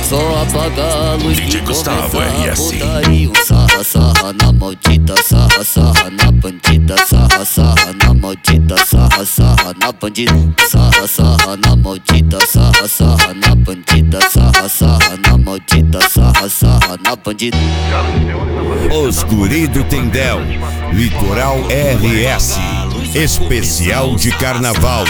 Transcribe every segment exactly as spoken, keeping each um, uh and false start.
Só apaga a luz D J que Gustavo começa R a S. putaria. Sarra, sarra na maldita, sarra, sarra na bandida. Sarra, sarra na maldita, sarra, sarra na bandida. Sarra, sarra na maldita, sarra, sarra na bandida. Sarra, sarra na maldita, sarra, sarra na bandida. Os guri do Tendel, Litoral R S, especial de carnaval.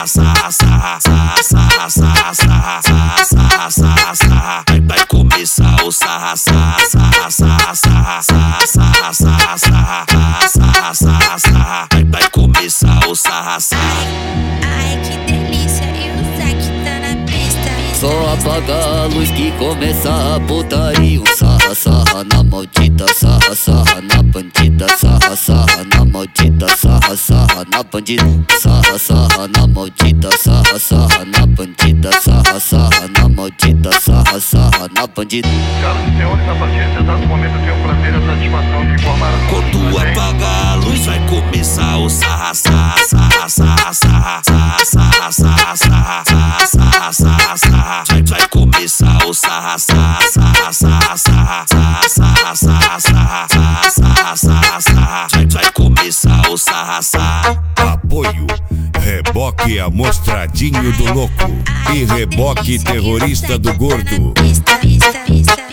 Vai começar o sarra, sarra, sarra, sarra, sarra, sarra, sarra, sarra, sarra, sarra, sarra. Vai começar o sarra, sarra. Ai, que delícia, e o Zack tá na pista. Só apaga a luz que começa a putaria. Sarra, sarra na maldita, sarra, sarra na bandida. Sarra, sarra na maldita, sarra, sarra na bandida. Sarra, sarra na maldita, sarra, sarra na bandida. Sarra, sarra na maldita, sarra, sarra na bandida. Senhoras e senhores, a partir desse exato momento eu tenho o prazer e a satisfação de informar a Quando apagar a luz vai começar o sarra, sarra, sarra, sarra, sarra, sarra, sarra, sarra, sarra, sarra, sarra, sarra. Vai, vai começar o sarra, sarra, sarra, sarra, sarra, sarra, sarra, sarra, sarra, sarra, sarra, sarra. Vai, vai começar o sarra, sarra. Apoio Reboque Amostradinho do Louco e Reboque Terrorista do Gordo. Pista, pista, pista.